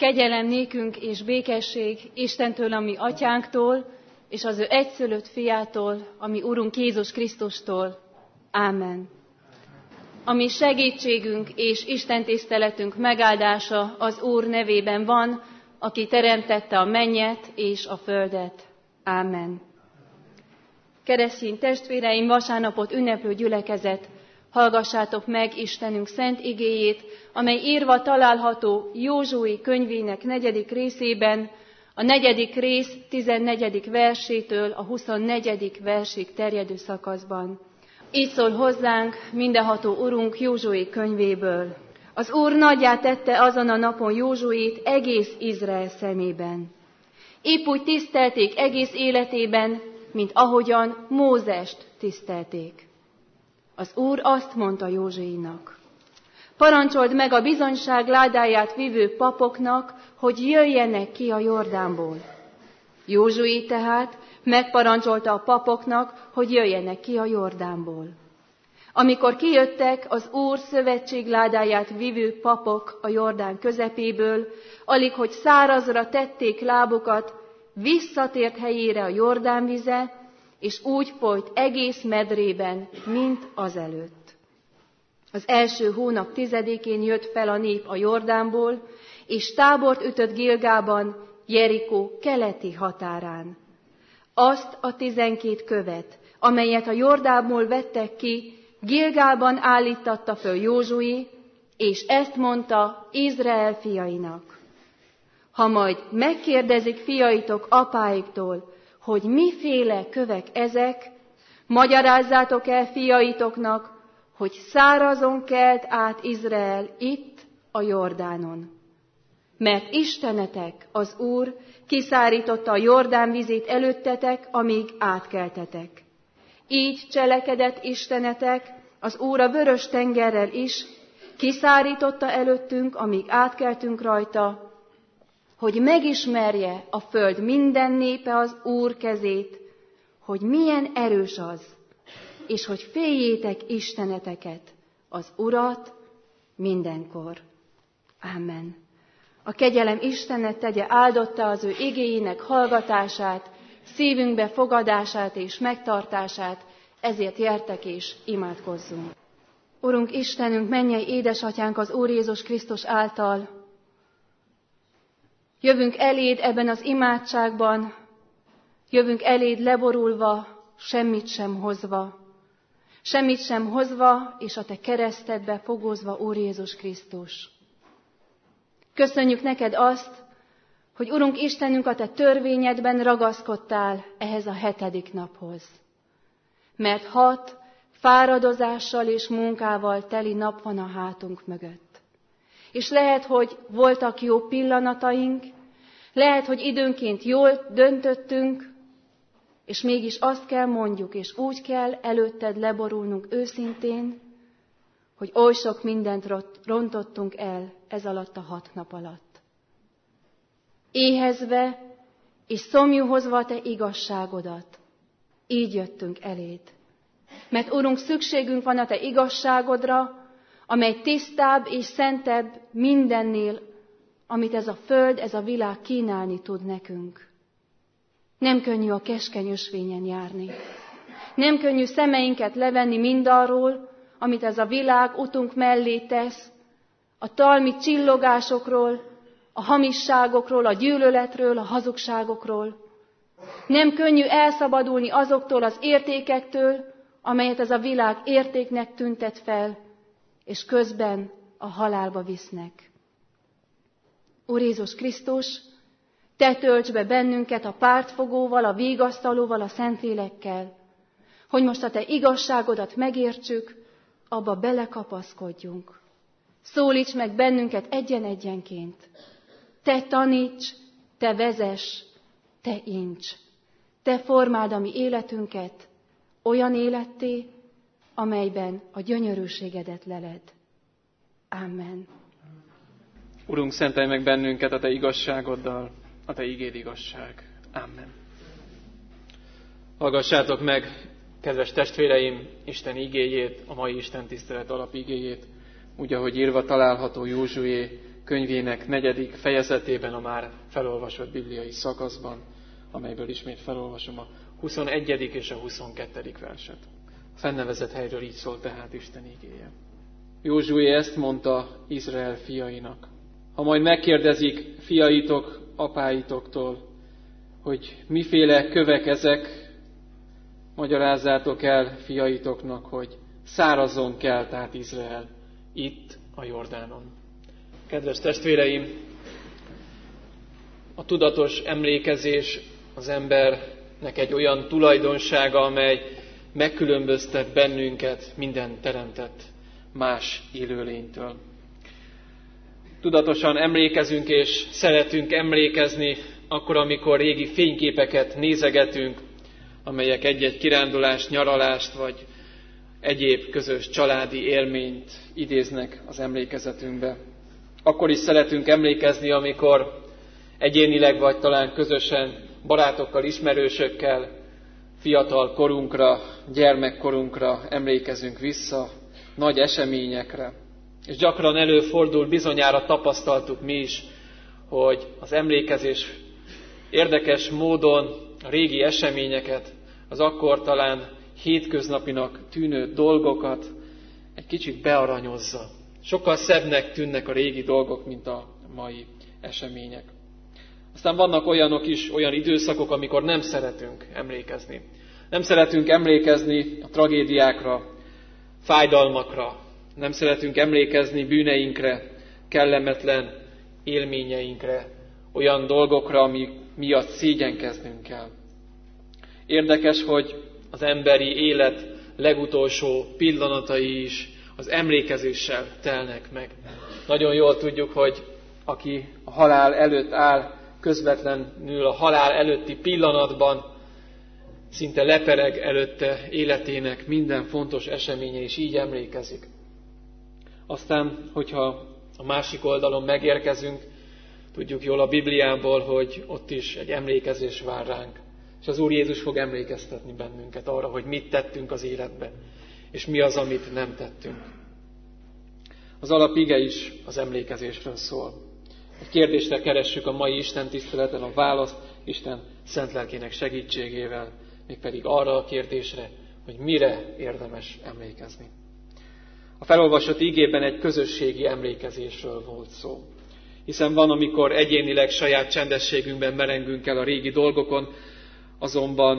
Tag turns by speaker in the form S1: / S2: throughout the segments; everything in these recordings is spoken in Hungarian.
S1: Kegyelem nékünk és békesség Istentől, a mi atyánktól, és az ő egyszülött fiától, a mi Urunk Jézus Krisztustól. Ámen. A mi segítségünk és istentiszteletünk megáldása az Úr nevében van, aki teremtette a mennyet és a földet. Ámen. Keresztény testvéreim, vasárnapot ünneplő gyülekezet, hallgassátok meg Istenünk szent igéjét, amely írva található Józsui könyvének 4. részében, a 4. rész 14. versétől a 24. versig terjedő szakaszban. Így szól hozzánk mindenható Urunk Józsui könyvéből. Az Úr nagyjá tette azon a napon Józsuit egész Izrael szemében. Épp úgy tisztelték egész életében, mint ahogyan Mózest tisztelték. Az Úr azt mondta Józsuinak: parancsold meg a bizonyság ládáját vivő papoknak, hogy jöjjenek ki a Jordánból. Józsui tehát megparancsolta a papoknak, hogy jöjjenek ki a Jordánból. Amikor kijöttek az Úr szövetség ládáját vivő papok a Jordán közepéből, alig hogy szárazra tették lábukat, visszatért helyére a Jordán vize, és úgy folyt egész medrében, mint azelőtt. Az első hónap 10-én jött fel a nép a Jordánból, és tábort ütött Gilgában, Jerikó keleti határán. Azt a 12 követ, amelyet a Jordánból vettek ki, Gilgában állítatta föl Józsui, és ezt mondta Izrael fiainak: ha majd megkérdezik fiaitok apáiktól, hogy miféle kövek ezek, magyarázzátok el fiaitoknak, hogy szárazon kelt át Izrael itt a Jordánon. Mert Istenetek, az Úr, kiszárította a Jordán vizét előttetek, amíg átkeltetek. Így cselekedett Istenetek, az Úr a vörös tengerrel is, kiszárította előttünk, amíg átkeltünk rajta, hogy megismerje a föld minden népe az Úr kezét, hogy milyen erős az, és hogy féljétek Isteneteket, az Urat mindenkor. Ámen. A kegyelem Istenet tegye áldotta az ő igéjének hallgatását, szívünkbe fogadását és megtartását, ezért gyertek és imádkozzunk. Urunk Istenünk, mennyei édesatyánk az Úr Jézus Krisztus által, jövünk eléd ebben az imádságban, jövünk eléd leborulva, semmit sem hozva, és a te keresztedbe fogózva, Úr Jézus Krisztus. Köszönjük neked azt, hogy Urunk Istenünk, a te törvényedben ragaszkodtál ehhez a 7. naphoz. Mert 6 fáradozással és munkával teli nap van a hátunk mögött. És lehet, hogy voltak jó pillanataink, lehet, hogy időnként jól döntöttünk, és mégis azt kell mondjuk, és úgy kell előtted leborulnunk őszintén, hogy oly sok mindent rontottunk el ez alatt a 6 nap alatt. Éhezve és szomjúhozva a te igazságodat, így jöttünk eléd. Mert Urunk, szükségünk van a te igazságodra, amely tisztább és szentebb mindennél, amit ez a föld, ez a világ kínálni tud nekünk. Nem könnyű a keskeny ösvényen járni. Nem könnyű szemeinket levenni mindarról, amit ez a világ utunk mellé tesz, a talmi csillogásokról, a hamisságokról, a gyűlöletről, a hazugságokról. Nem könnyű elszabadulni azoktól az értékektől, amelyet ez a világ értéknek tüntet fel, és közben a halálba visznek. Úr Jézus Krisztus, te tölts be bennünket a pártfogóval, a vigasztalóval, a Szentlélekkel, hogy most a te igazságodat megértsük, abba belekapaszkodjunk. Szólíts meg bennünket egyen-egyenként. Te taníts, te vezess, te ints. Te formáld a mi életünket olyan életté, amelyben a gyönyörűségedet leled. Amen.
S2: Urunk, szentelj meg bennünket a te igazságoddal, a te igéd igazság. Amen. Hallgassátok meg, kedves testvéreim, Isten igéjét, a mai Isten tisztelet alapigéjét, úgy, ahogy írva található Józsué könyvének 4. fejezetében, a már felolvasott bibliai szakaszban, amelyből ismét felolvasom a 21. és a 22. verset. A fennevezett helyről így szól tehát Isten igéje. Józsué ezt mondta Izrael fiainak: ha majd megkérdezik fiaitok apáitoktól, hogy miféle kövek ezek, magyarázzátok el fiaitoknak, hogy szárazon kelt át Izrael itt a Jordánon. Kedves testvéreim, a tudatos emlékezés az embernek egy olyan tulajdonsága, amely megkülönböztet bennünket minden teremtett más élőlénytől. Tudatosan emlékezünk és szeretünk emlékezni akkor, amikor régi fényképeket nézegetünk, amelyek egy-egy kirándulást, nyaralást vagy egyéb közös családi élményt idéznek az emlékezetünkbe. Akkor is szeretünk emlékezni, amikor egyénileg vagy talán közösen barátokkal, ismerősökkel fiatal korunkra, gyermekkorunkra emlékezünk vissza, nagy eseményekre. És gyakran előfordul, bizonyára tapasztaltuk mi is, hogy az emlékezés érdekes módon a régi eseményeket, az akkor talán hétköznapinak tűnő dolgokat egy kicsit bearanyozza. Sokkal szebbnek tűnnek a régi dolgok, mint a mai események. Aztán vannak olyanok is, olyan időszakok, amikor nem szeretünk emlékezni. Nem szeretünk emlékezni a tragédiákra, fájdalmakra. Nem szeretünk emlékezni bűneinkre, kellemetlen élményeinkre, olyan dolgokra, ami miatt szégyenkeznünk kell. Érdekes, hogy az emberi élet legutolsó pillanatai is az emlékezéssel telnek meg. Nagyon jól tudjuk, hogy aki a halál előtt áll, közvetlenül a halál előtti pillanatban szinte lepereg előtte életének minden fontos eseménye, és így emlékezik. Aztán, hogyha a másik oldalon megérkezünk, tudjuk jól a Bibliából, hogy ott is egy emlékezés vár ránk. És az Úr Jézus fog emlékeztetni bennünket arra, hogy mit tettünk az életben, és mi az, amit nem tettünk. Az alapige is az emlékezésről szól. Egy kérdésre keressük a mai Isten tiszteleten a választ Isten szent lelkének segítségével, mégpedig arra a kérdésre, hogy mire érdemes emlékezni. A felolvasott igében egy közösségi emlékezésről volt szó. Hiszen van, amikor egyénileg saját csendességünkben merengünk el a régi dolgokon, azonban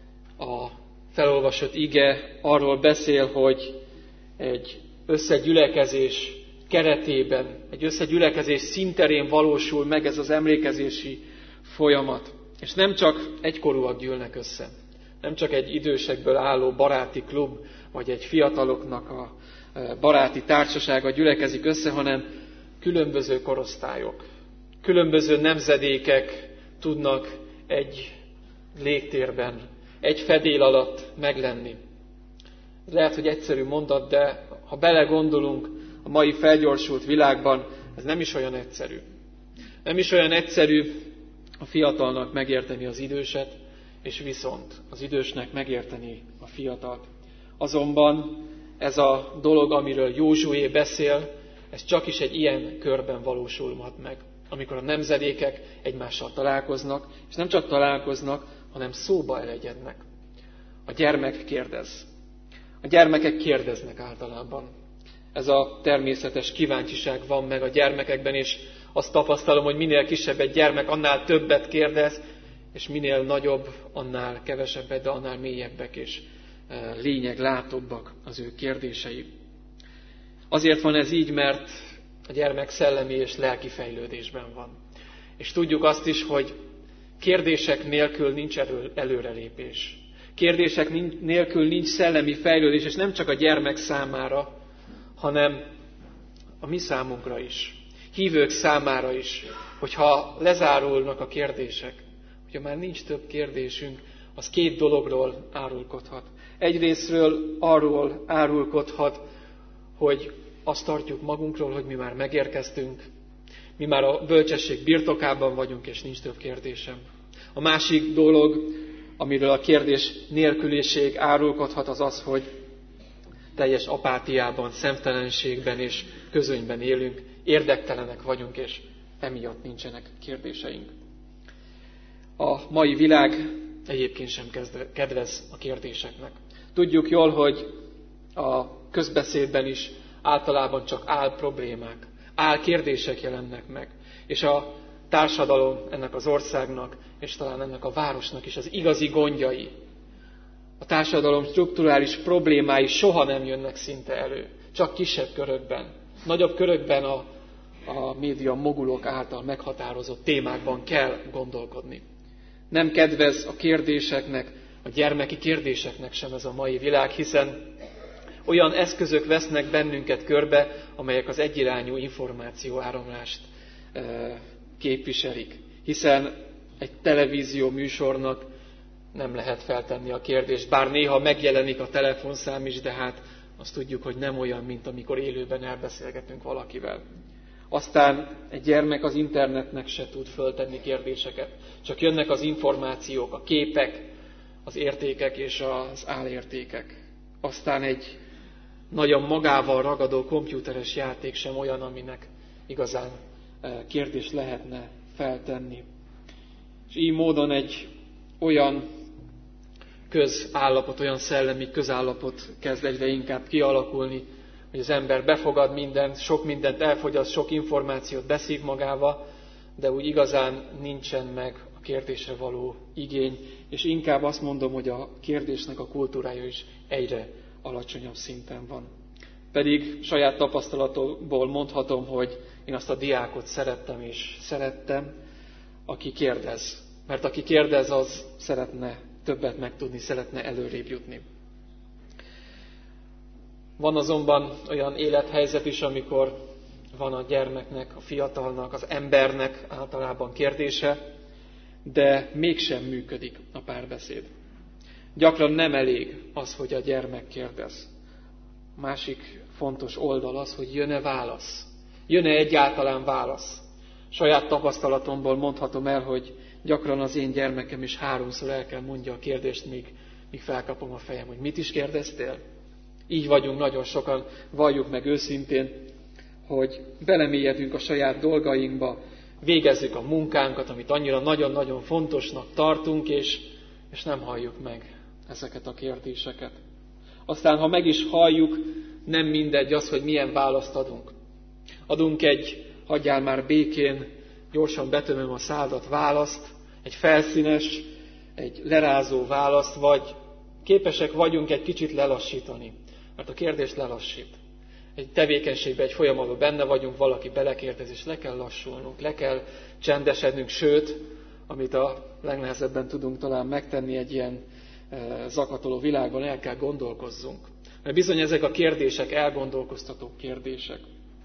S2: a felolvasott ige arról beszél, hogy egy összegyülekezés keretében, egy összegyülekezés színterén valósul meg ez az emlékezési folyamat. És nem csak egykorúak gyűlnek össze, nem csak egy idősekből álló baráti klub, vagy egy fiataloknak a baráti társasága gyülekezik össze, hanem különböző korosztályok, különböző nemzedékek tudnak egy légtérben, egy fedél alatt meglenni. Lehet, hogy egyszerű mondat, de ha belegondolunk a mai felgyorsult világban, ez nem is olyan egyszerű. Nem is olyan egyszerű a fiatalnak megérteni az időset, és viszont az idősnek megérteni a fiatalt. Azonban ez a dolog, amiről Józsué beszél, ez csak is egy ilyen körben valósulhat meg, amikor a nemzedékek egymással találkoznak, és nem csak találkoznak, hanem szóba elegyednek. A gyermek kérdez. A gyermekek kérdeznek általában. Ez a természetes kíváncsiság van meg a gyermekekben, és azt tapasztalom, hogy minél kisebb egy gyermek, annál többet kérdez, és minél nagyobb, annál kevesebbet, de annál mélyebbek és lényeglátóbbak az ő kérdései. Azért van ez így, mert a gyermek szellemi és lelki fejlődésben van. És tudjuk azt is, hogy kérdések nélkül nincs előrelépés. Kérdések nélkül nincs szellemi fejlődés, és nem csak a gyermek számára, hanem a mi számunkra is, hívők számára is, hogyha lezárulnak a kérdések, hogyha már nincs több kérdésünk, az két dologról árulkodhat. Egyrészről arról árulkodhat, hogy azt tartjuk magunkról, hogy mi már megérkeztünk, mi már a bölcsesség birtokában vagyunk, és nincs több kérdésem. A másik dolog, amiről a kérdés nélküliség árulkodhat, az az, hogy teljes apátiában, szemtelenségben és közönyben élünk, érdektelenek vagyunk, és emiatt nincsenek kérdéseink. A mai világ egyébként sem kedvez a kérdéseknek. Tudjuk jól, hogy a közbeszédben is általában csak álproblémák, álkérdések jelennek meg. És a társadalom, ennek az országnak, és talán ennek a városnak is az igazi gondjai, a társadalom strukturális problémái soha nem jönnek szinte elő. Csak kisebb körökben. Nagyobb körökben a média mogulok által meghatározott témákban kell gondolkodni. Nem kedvez a kérdéseknek, a gyermeki kérdéseknek sem ez a mai világ, hiszen olyan eszközök vesznek bennünket körbe, amelyek az egyirányú információáramlást képviselik. Hiszen egy televízió műsornak nem lehet feltenni a kérdést, bár néha megjelenik a telefonszám is, de hát azt tudjuk, hogy nem olyan, mint amikor élőben elbeszélgetünk valakivel. Aztán egy gyermek az internetnek se tud föltenni kérdéseket. Csak jönnek az információk, a képek, az értékek és az álértékek. Aztán egy nagyon magával ragadó komputeres játék sem olyan, aminek igazán kérdést lehetne feltenni. És így módon egy olyan közállapot, olyan szellemi közállapot kezd egyre inkább kialakulni, hogy az ember befogad mindent, sok mindent elfogyaszt, sok információt beszív magába, de úgy igazán nincsen meg a kérdésre való igény, és inkább azt mondom, hogy a kérdésnek a kultúrája is egyre alacsonyabb szinten van. Pedig saját tapasztalatból mondhatom, hogy én azt a diákot szerettem és szerettem, aki kérdez. Mert aki kérdez, az szeretne többet megtudni, szeretne előrébb jutni. Van azonban olyan élethelyzet is, amikor van a gyermeknek, a fiatalnak, az embernek általában kérdése, de mégsem működik a párbeszéd. Gyakran nem elég az, hogy a gyermek kérdez. A másik fontos oldal az, hogy jön-e válasz. Jön-e egyáltalán válasz. Saját tapasztalatomból mondhatom el, hogy gyakran az én gyermekem is 3-szor el kell mondja a kérdést, míg felkapom a fejem, hogy mit is kérdeztél? Így vagyunk nagyon sokan, valljuk meg őszintén, hogy belemélyedünk a saját dolgainkba, végezzük a munkánkat, amit annyira nagyon-nagyon fontosnak tartunk, és nem halljuk meg ezeket a kérdéseket. Aztán, ha meg is halljuk, nem mindegy az, hogy milyen választ adunk. Adunk egy hagyjál már békén, gyorsan betömöm a szádat választ, egy felszínes, egy lerázó választ, vagy képesek vagyunk egy kicsit lelassítani, mert a kérdés lelassít. Egy tevékenységben, egy folyamatban benne vagyunk, valaki belekérdez, és le kell lassulnunk, le kell csendesednünk, sőt, amit a legnehezebben tudunk talán megtenni egy ilyen zakatoló világban, el kell gondolkozzunk. Mert bizony ezek a kérdések elgondolkoztató kérdések.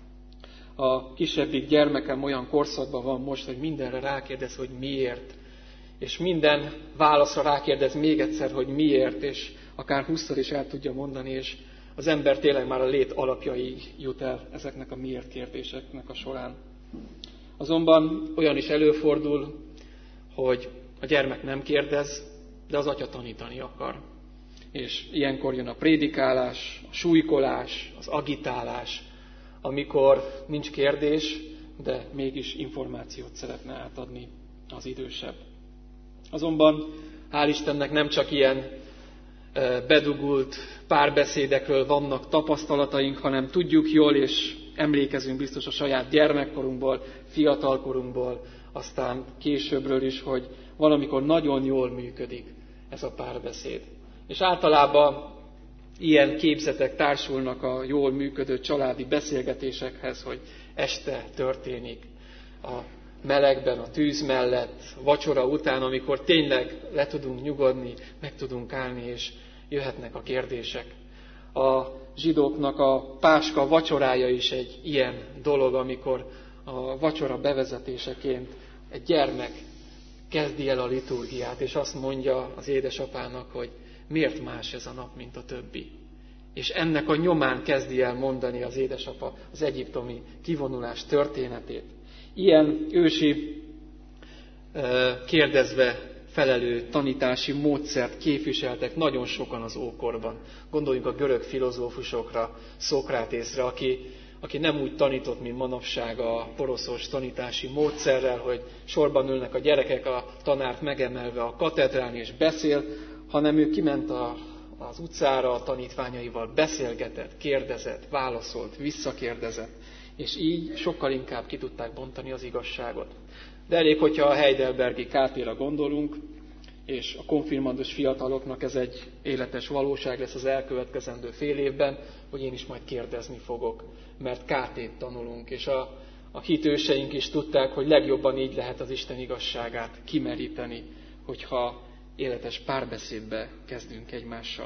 S2: A kisebbik gyermekem olyan korszakban van most, hogy mindenre rákérdez, hogy miért. És minden válaszra rákérdez még egyszer, hogy miért, és akár 20-szor is el tudja mondani, és az ember tényleg már a lét alapjaiig jut el ezeknek a miért kérdéseknek a során. Azonban olyan is előfordul, hogy a gyermek nem kérdez, de az atya tanítani akar. És ilyenkor jön a prédikálás, a súlykolás, az agitálás, amikor nincs kérdés, de mégis információt szeretne átadni az idősebb. Azonban hál' Istennek nem csak ilyen bedugult párbeszédekről vannak tapasztalataink, hanem tudjuk jól, és emlékezünk biztos a saját gyermekkorunkból, fiatalkorunkból, aztán későbbről is, hogy valamikor nagyon jól működik ez a párbeszéd. És általában ilyen képzetek társulnak a jól működő családi beszélgetésekhez, hogy este történik a melegben, a tűz mellett, vacsora után, amikor tényleg le tudunk nyugodni, meg tudunk állni, és jöhetnek a kérdések. A zsidóknak a Páska vacsorája is egy ilyen dolog, amikor a vacsora bevezetéseként egy gyermek kezdi el a liturgiát, és azt mondja az édesapának, hogy miért más ez a nap, mint a többi. És ennek a nyomán kezdi el mondani az édesapa az egyiptomi kivonulás történetét. Ilyen ősi kérdezve felelő tanítási módszert képviseltek nagyon sokan az ókorban. Gondoljunk a görög filozófusokra, Szokratészre, aki aki nem úgy tanított, mint manapság a poroszos tanítási módszerrel, hogy sorban ülnek a gyerekek, a tanárt megemelve a katedrán és beszél, hanem ő kiment az utcára a tanítványaival, beszélgetett, kérdezett, válaszolt, visszakérdezett, és így sokkal inkább ki tudták bontani az igazságot. De elég, hogyha a heidelbergi KP-ra gondolunk, és a konfirmandos fiataloknak ez egy életes valóság lesz az elkövetkezendő fél évben, hogy én is majd kérdezni fogok, mert KT-t tanulunk, és a hitőseink is tudták, hogy legjobban így lehet az Isten igazságát kimeríteni, hogyha életes párbeszédbe kezdünk egymással.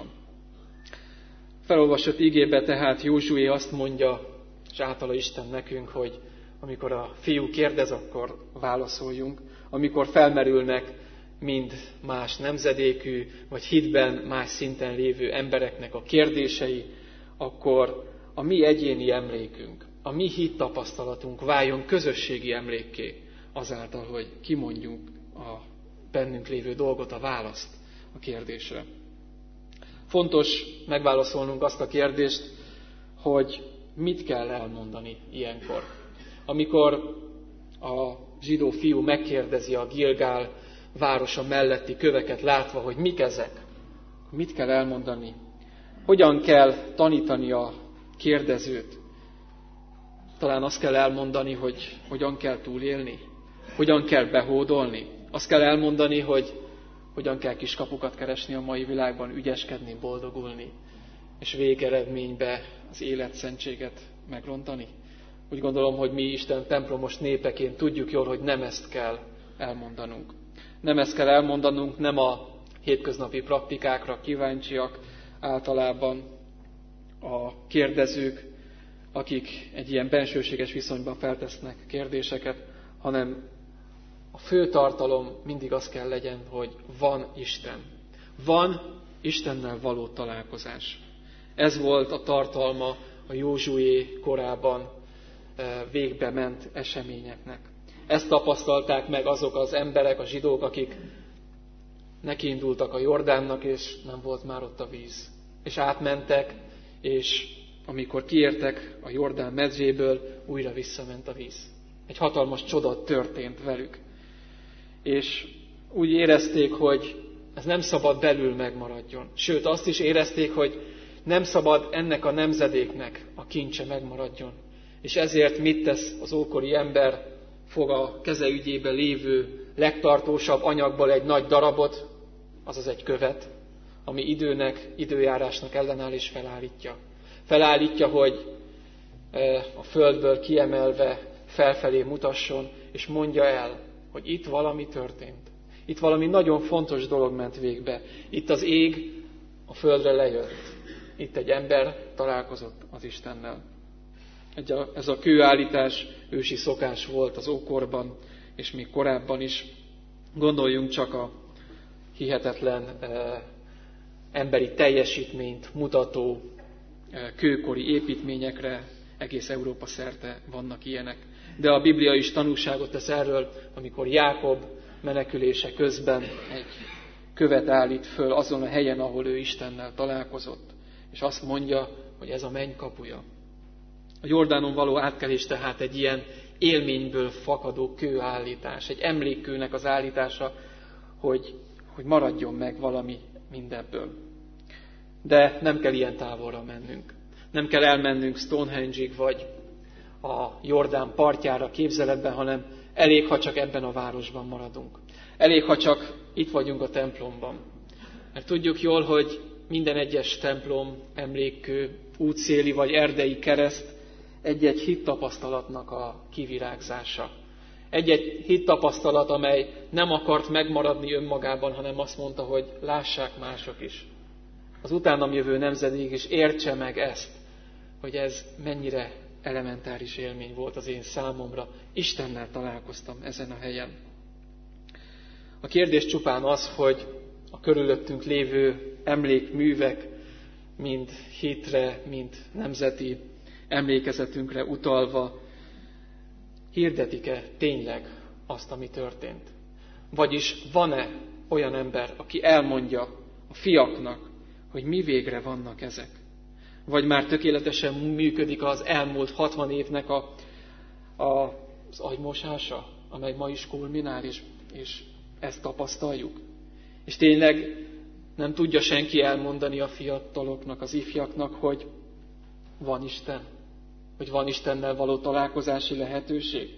S2: Felolvasott igébe tehát Józsué azt mondja, és általa Isten nekünk, hogy amikor a fiú kérdez, akkor válaszoljunk, amikor felmerülnek mind más nemzedékű, vagy hitben más szinten lévő embereknek a kérdései, akkor a mi egyéni emlékünk, a mi hittapasztalatunk váljon közösségi emlékké azáltal, hogy kimondjuk a bennünk lévő dolgot, a választ a kérdésre. Fontos megválaszolnunk azt a kérdést, hogy mit kell elmondani ilyenkor. Amikor a zsidó fiú megkérdezi a Gilgál városa melletti köveket látva, hogy mik ezek, mit kell elmondani, hogyan kell tanítani a kérdezőt. Talán azt kell elmondani, hogy hogyan kell túlélni, hogyan kell behódolni. Azt kell elmondani, hogy hogyan kell kiskapukat keresni a mai világban, ügyeskedni, boldogulni, és végeredménybe az életszentséget megrontani. Úgy gondolom, hogy mi Isten templomos népeként tudjuk jól, hogy nem ezt kell elmondanunk. Nem ezt kell elmondanunk, nem a hétköznapi praktikákra kíváncsiak általában a kérdezők, akik egy ilyen bensőséges viszonyban feltesznek kérdéseket, hanem a fő tartalom mindig az kell legyen, hogy van Isten. Van Istennel való találkozás. Ez volt a tartalma a Józsué korában végbe ment eseményeknek. Ezt tapasztalták meg azok az emberek, a zsidók, akik nekiindultak a Jordánnak, és nem volt már ott a víz. És átmentek, és amikor kiértek a Jordán medzséből, újra visszament a víz. Egy hatalmas csoda történt velük. És úgy érezték, hogy ez nem szabad belül megmaradjon. Sőt, azt is érezték, hogy nem szabad ennek a nemzedéknek a kincse megmaradjon. És ezért mit tesz az ókori ember? Fog a keze ügyébe lévő legtartósabb anyagból egy nagy darabot, azaz egy követ, ami időnek, időjárásnak ellenáll és felállítja. Felállítja, hogy a földből kiemelve felfelé mutasson, és mondja el, hogy itt valami történt. Itt valami nagyon fontos dolog ment végbe. Itt az ég a földre lejött. Itt egy ember találkozott az Istennel. Ez a kőállítás ősi szokás volt az ókorban, és még korábban is. Gondoljunk csak a hihetetlen emberi teljesítményt mutató kőkori építményekre, egész Európa szerte vannak ilyenek. De a Biblia is tanúságot tesz erről, amikor Jákob menekülése közben egy követ állít föl azon a helyen, ahol ő Istennel találkozott, és azt mondja, hogy ez a menny kapuja. A Jordánon való átkelés tehát egy ilyen élményből fakadó kőállítás, egy emlékkőnek az állítása, hogy maradjon meg valami mindebből. De nem kell ilyen távolra mennünk. Nem kell elmennünk Stonehenge-ig, vagy a Jordán partjára képzeletben, hanem elég, ha csak ebben a városban maradunk. Elég, ha csak itt vagyunk a templomban. Mert tudjuk jól, hogy minden egyes templom, emlékkő, útszéli vagy erdei kereszt egy-egy hittapasztalatnak a kivirágzása. Egy-egy hittapasztalat, amely nem akart megmaradni önmagában, hanem azt mondta, hogy lássák mások is. Az utánam jövő nemzedék is értse meg ezt, hogy ez mennyire elementáris élmény volt az én számomra. Istennel találkoztam ezen a helyen. A kérdés csupán az, hogy a körülöttünk lévő emlékművek, mind hitre, mind nemzeti emlékezetünkre utalva, hirdetik-e tényleg azt, ami történt? Vagyis van-e olyan ember, aki elmondja a fiaknak, hogy mi végre vannak ezek? vagy már tökéletesen működik az elmúlt 60 évnek az agymosása, amely ma is kulminál, és ezt tapasztaljuk. És tényleg nem tudja senki elmondani a fiataloknak, az ifjaknak, hogy van Isten, hogy van Istennel való találkozási lehetőség.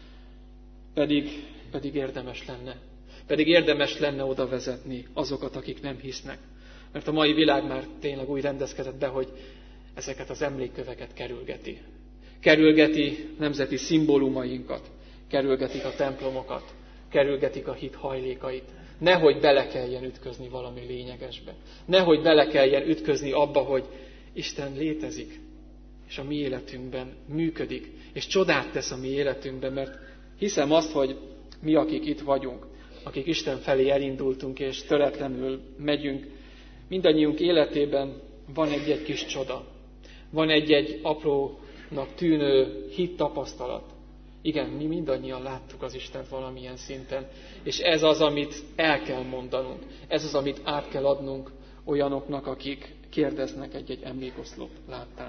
S2: Pedig érdemes lenne. Pedig érdemes lenne oda vezetni azokat, akik nem hisznek. Mert a mai világ már tényleg úgy rendezkedett be, hogy ezeket az emlékköveket kerülgeti. Kerülgeti nemzeti szimbólumainkat, kerülgetik a templomokat, kerülgetik a hit hajlékait. Nehogy bele kelljen ütközni valami lényegesbe. Nehogy bele kelljen ütközni abba, hogy Isten létezik, és a mi életünkben működik, és csodát tesz a mi életünkben, mert hiszem azt, hogy mi, akik itt vagyunk, akik Isten felé elindultunk, és töretlenül megyünk, mindannyiunk életében van egy-egy kis csoda. Van egy-egy aprónak tűnő hittapasztalat. Igen, mi mindannyian láttuk az Istent valamilyen szinten, és ez az, amit el kell mondanunk. Ez az, amit át kell adnunk olyanoknak, akik kérdeznek egy-egy emlékoszlop láttán.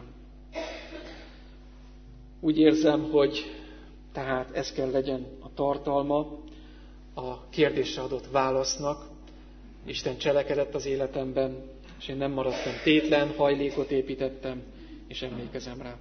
S2: Úgy érzem, hogy tehát ez kell legyen a tartalma a kérdésre adott válasznak. Isten cselekedett az életemben, és én nem maradtam tétlen, hajlékot építettem, és emlékezem rá.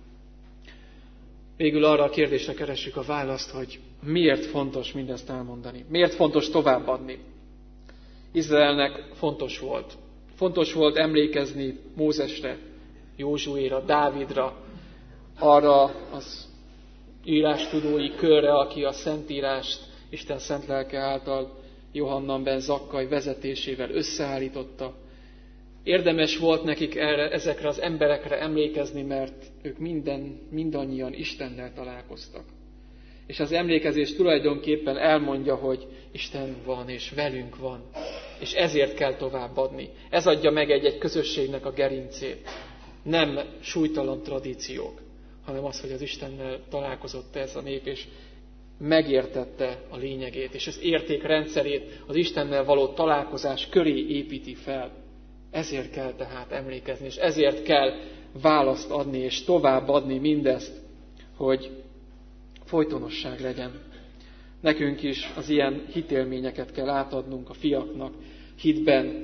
S2: Végül arra a kérdésre keressük a választ, hogy miért fontos mindezt elmondani. Miért fontos továbbadni. Izraelnek fontos volt. Fontos volt emlékezni Mózesre, Józsuéra, Dávidra, arra az írástudói körre, aki a Szentírást Isten szent lelke által Johannan ben Zakkai vezetésével összeállította. Érdemes volt nekik ezekre az emberekre emlékezni, mert ők mindannyian Istennel találkoztak. És az emlékezés tulajdonképpen elmondja, hogy Isten van és velünk van, és ezért kell továbbadni. Ez adja meg egy közösségnek a gerincét. Nem súlytalan tradíciók, hanem az, hogy az Istennel találkozott ez a nép, és megértette a lényegét, és az értékrendszerét az Istennel való találkozás köré építi fel. Ezért kell tehát emlékezni, és ezért kell választ adni, és továbbadni mindezt, hogy folytonosság legyen. Nekünk is az ilyen hitélményeket kell átadnunk a fiaknak, hitben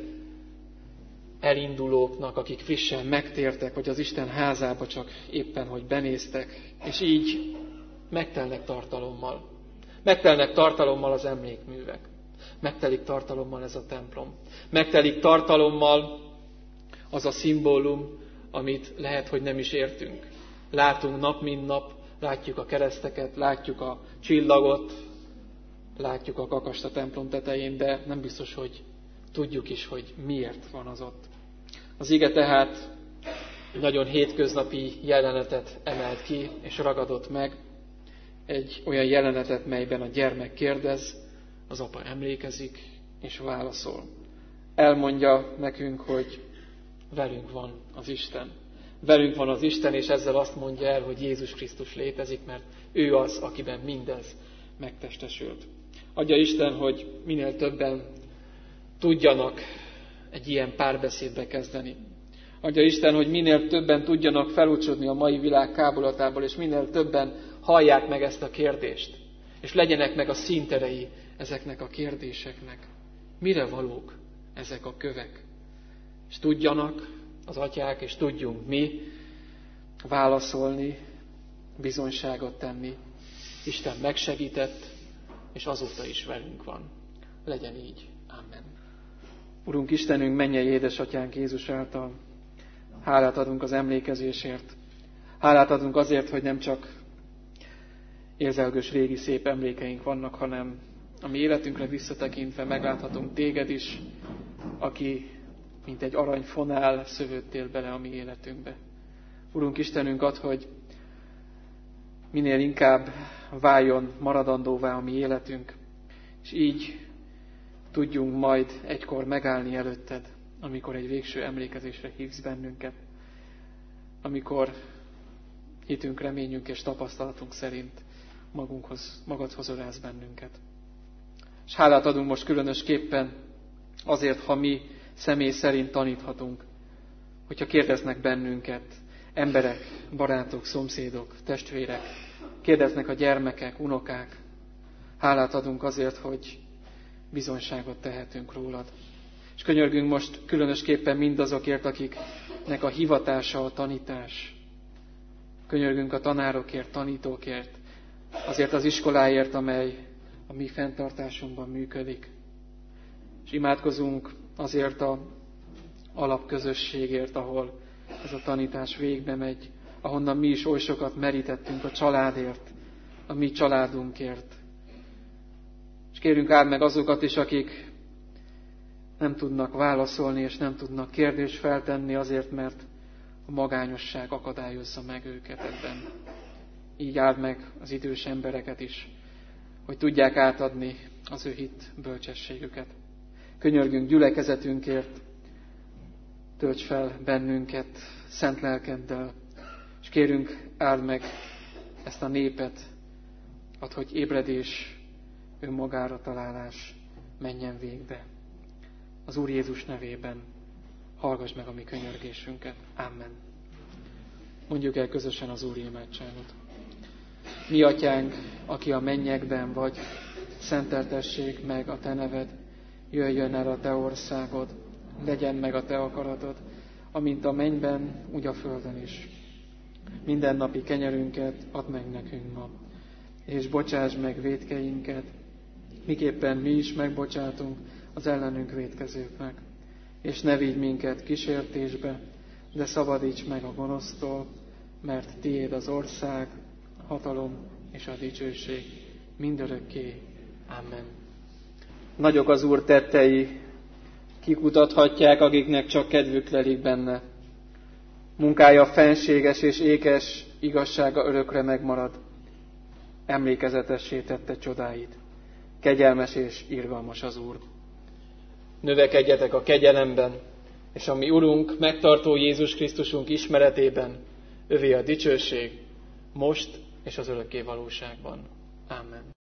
S2: elindulóknak, akik frissen megtértek, vagy az Isten házába csak éppen, hogy benéztek, és így megtelnek tartalommal. Megtelnek tartalommal az emlékművek. Megtelik tartalommal ez a templom. Megtelik tartalommal az a szimbólum, amit lehet, hogy nem is értünk. Látunk nap, mint nap, látjuk a kereszteket, látjuk a csillagot, látjuk a kakast a templom tetején, de nem biztos, hogy tudjuk is, hogy miért van az ott. Az ige tehát nagyon hétköznapi jelenetet emelt ki, és ragadott meg. Egy olyan jelenetet, melyben a gyermek kérdez, az apa emlékezik, és válaszol. Elmondja nekünk, hogy velünk van az Isten. Velünk van az Isten, és ezzel azt mondja el, hogy Jézus Krisztus létezik, mert ő az, akiben mindez megtestesült. Adja Isten, hogy minél többen tudjanak egy ilyen párbeszédbe kezdeni. Adja Isten, hogy minél többen tudjanak felúcsodni a mai világ kábulatából, és minél többen hallják meg ezt a kérdést, és legyenek meg a színterei ezeknek a kérdéseknek. Mire valók ezek a kövek? És tudjanak az atyák, és tudjunk mi válaszolni, bizonyságot tenni. Isten megsegített, és azóta is velünk van. Legyen így. Amen. Urunk Istenünk, mennyei édesatyánk Jézus által, hálát adunk az emlékezésért. Hálát adunk azért, hogy nem csak érzelgős régi szép emlékeink vannak, hanem a mi életünkre visszatekintve megláthatunk téged is, aki mint egy aranyfonál szövődtél bele a mi életünkbe. Urunk Istenünk, add, hogy minél inkább váljon maradandóvá a mi életünk, és így tudjunk majd egykor megállni előtted, amikor egy végső emlékezésre hívsz bennünket, amikor hitünk, reményünk és tapasztalatunk szerint magadhoz ölelsz bennünket. És hálát adunk most különösképpen azért, ha mi személy szerint taníthatunk, hogyha kérdeznek bennünket, emberek, barátok, szomszédok, testvérek, kérdeznek a gyermekek, unokák. Hálát adunk azért, hogy bizonyságot tehetünk rólad. És könyörgünk most különösképpen mindazokért, akiknek a hivatása a tanítás. Könyörgünk a tanárokért, tanítókért, azért az iskoláért, amely a mi fenntartásunkban működik. És imádkozunk azért az alapközösségért, ahol ez a tanítás végbe megy, ahonnan mi is oly sokat merítettünk a családért, a mi családunkért. És kérünk áld meg azokat is, akik nem tudnak válaszolni, és nem tudnak kérdést feltenni azért, mert a magányosság akadályozza meg őket ebben. Így áld meg az idős embereket is, hogy tudják átadni az ő hit bölcsességüket. Könyörgünk gyülekezetünkért, tölts fel bennünket szent lelkeddel, és kérünk, áld meg ezt a népet, add, hogy ébredés, önmagára találás menjen végbe. Az Úr Jézus nevében hallgass meg a mi könyörgésünket. Amen. Mondjuk el közösen az Úr imádságot. Mi atyánk, aki a mennyekben vagy, szenteltessék meg a te neved, jöjjön el a te országod, legyen meg a te akaratod, amint a mennyben, úgy a földön is. Mindennapi kenyerünket add meg nekünk ma, és bocsáss meg vétkeinket, miképpen mi is megbocsátunk az ellenünk vétkezőknek. És ne vigy minket kísértésbe, de szabadíts meg a gonosztól, mert tiéd az ország, a hatalom és a dicsőség mindörökké. Amen. Nagyok az Úr tettei, kikutathatják, akiknek csak kedvük lelik benne. Munkája fenséges és ékes, igazsága örökre megmarad. Emlékezetessé tette csodáit. Kegyelmes és irgalmas az Úr. Növekedjetek a kegyelemben, és a mi Urunk, megtartó Jézus Krisztusunk ismeretében, övé a dicsőség, most és az örökké valóságban. Amen.